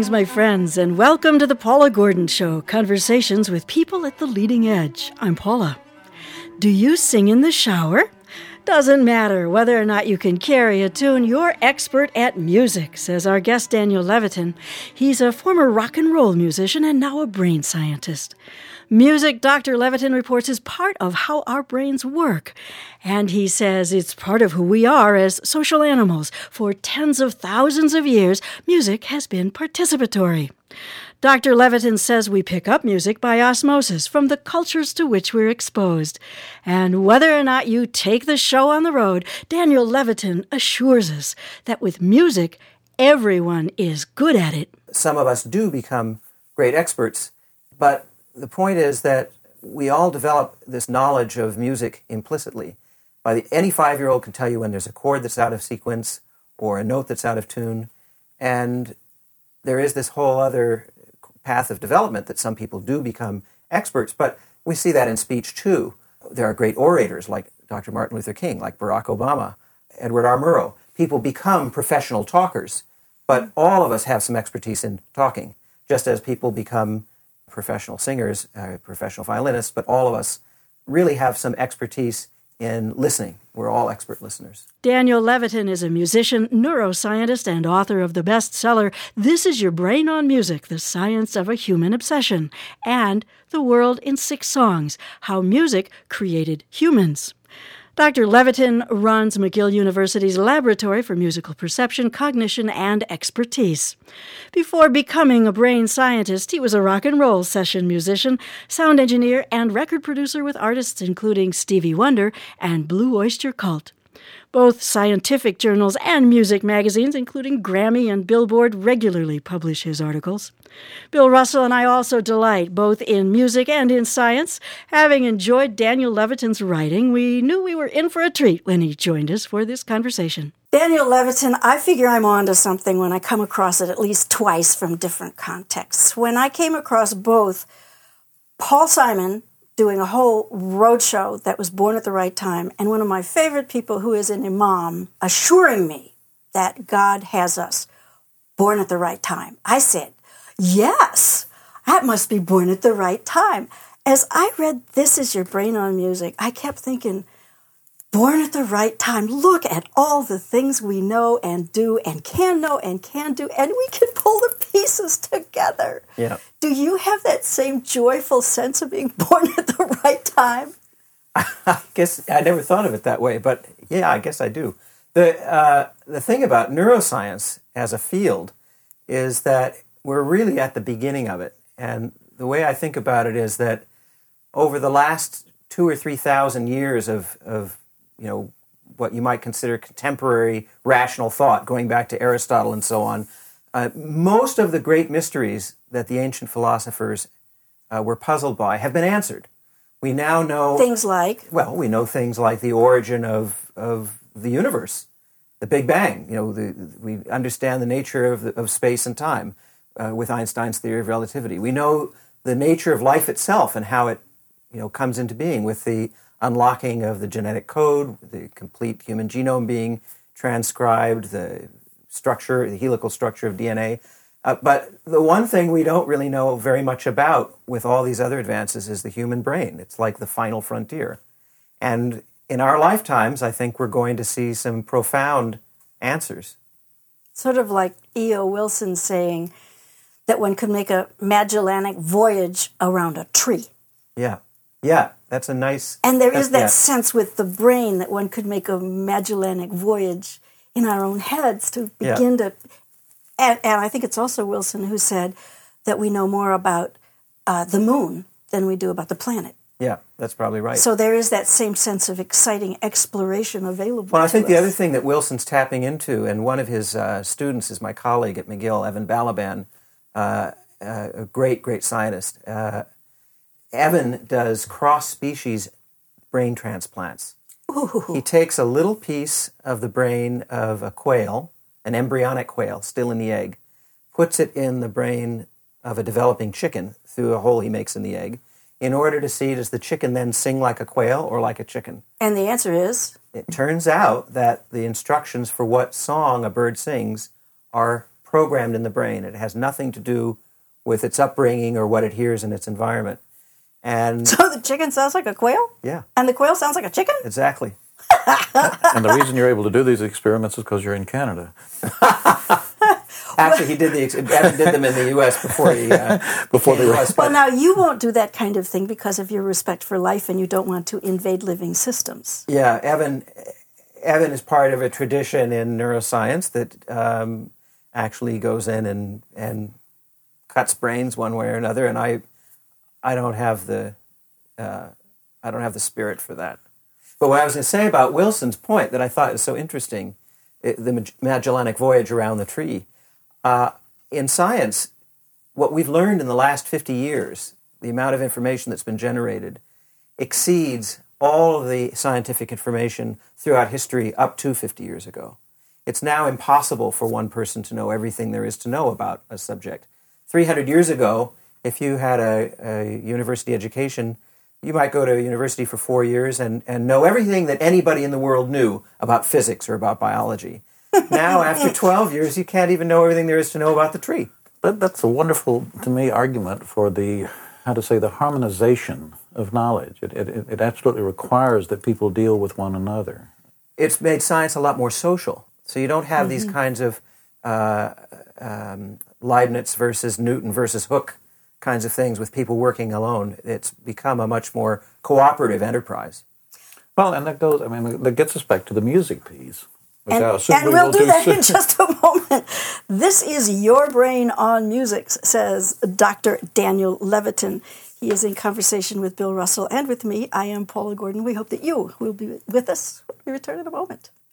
Greetings, my friends, and welcome to the Paula Gordon Show, conversations with people at the leading edge. I'm Paula. Do you sing in the shower? Doesn't matter whether or not you can carry a tune, you're expert at music, says our guest Daniel Levitin. He's a former rock and roll musician and now a brain scientist. Music, Dr. Levitin reports, is part of how our brains work. And he says it's part of who we are as social animals. For tens of thousands of years, music has been participatory. Dr. Levitin says we pick up music by osmosis from the cultures to which we're exposed. And whether or not you take the show on the road, Daniel Levitin assures us that with music, everyone is good at it. Some of us do become great experts, but the point is that we all develop this knowledge of music implicitly. Any 5-year-old can tell you when there's a chord that's out of sequence or a note that's out of tune, and there is this whole other path of development that some people do become experts, but we see that in speech too. There are great orators like Dr. Martin Luther King, like Barack Obama, Edward R. Murrow. People become professional talkers, but all of us have some expertise in talking, just as people become professional singers, professional violinists, but all of us really have some expertise in listening. We're all expert listeners. Daniel Levitin is a musician, neuroscientist, and author of the bestseller, This Is Your Brain on Music, The Science of a Human Obsession, and The World in 6 Songs, How Music Created Humans. Dr. Levitin runs McGill University's Laboratory for Musical Perception, Cognition, and Expertise. Before becoming a brain scientist, he was a rock and roll session musician, sound engineer, and record producer with artists including Stevie Wonder and Blue Oyster Cult. Both scientific journals and music magazines, including Grammy and Billboard, regularly publish his articles. Bill Russell and I also delight both in music and in science. Having enjoyed Daniel Levitin's writing, we knew we were in for a treat when he joined us for this conversation. Daniel Levitin, I figure I'm on to something when I come across it at least twice from different contexts. When I came across both Paul Simon doing a whole roadshow that was Born at the Right Time, and one of my favorite people who is an imam assuring me that God has us born at the right time. I said, yes, that must be born at the right time. As I read This Is Your Brain on Music, I kept thinking, born at the right time. Look at all the things we know and do and can know and can do, and we can pull the pieces together. Yeah. Do you have that same joyful sense of being born at the right time? I guess I never thought of it that way, but yeah, I guess I do. The thing about neuroscience as a field is that we're really at the beginning of it. And the way I think about it is that over the last 2,000 or 3,000 years of what you might consider contemporary rational thought, going back to Aristotle and so on, most of the great mysteries that the ancient philosophers were puzzled by have been answered. We now know things like? Well, we know things like the origin of the universe, the Big Bang. We understand the nature of space and time with Einstein's theory of relativity. We know the nature of life itself and how it comes into being with the unlocking of the genetic code, the complete human genome being transcribed, the helical structure of DNA. But the one thing we don't really know very much about with all these other advances is the human brain. It's like the final frontier. And in our lifetimes, I think we're going to see some profound answers. Sort of like E.O. Wilson saying that one could make a Magellanic voyage around a tree. Yeah, that's a nice... And there is that sense with the brain that one could make a Magellanic voyage in our own heads to begin to... And I think it's also Wilson who said that we know more about the moon than we do about the planet. Yeah, that's probably right. So there is that same sense of exciting exploration available Well, I think to the us. other thing that Wilson's tapping into, and one of his students is my colleague at McGill, Evan Balaban, a great scientist. Evan does cross-species brain transplants. Ooh. He takes a little piece of the brain of a quail, an embryonic quail, still in the egg, puts it in the brain of a developing chicken through a hole he makes in the egg, in order to see, does the chicken then sing like a quail or like a chicken? And the answer is? It turns out that the instructions for what song a bird sings are programmed in the brain. It has nothing to do with its upbringing or what it hears in its environment. And So the chicken sounds like a quail? yeah, And the quail sounds like a chicken? exactly. And the reason you're able to do these experiments is because you're in Canada. Actually, Evan did them in the U.S. before he Before they came were- to us, Well, but- now you won't do that kind of thing because of your respect for life and you don't want to invade living systems. Yeah, Evan is part of a tradition in neuroscience that actually goes in and cuts brains one way or another, and I don't have the spirit for that. But what I was going to say about Wilson's point that I thought was so interesting, the Magellanic voyage around the tree, in science, what we've learned in the last 50 years, the amount of information that's been generated, exceeds all of the scientific information throughout history up to 50 years ago. It's now impossible for one person to know everything there is to know about a subject. 300 years ago, if you had a university education, you might go to a university for 4 years and know everything that anybody in the world knew about physics or about biology. Now, after 12 years, you can't even know everything there is to know about the tree. But that's a wonderful, to me, argument for the harmonization of knowledge. It absolutely requires that people deal with one another. It's made science a lot more social. So you don't have these kinds of Leibniz versus Newton versus Hooke kinds of things with people working alone. It's become a much more cooperative enterprise. Well, and that gets us back to the music piece. which I assume And we'll do that soon. in just a moment. This is Your Brain on Music, says Dr. Daniel Levitin. He is in conversation with Bill Russell and with me. I am Paula Gordon. We hope that you will be with us when we return in a moment.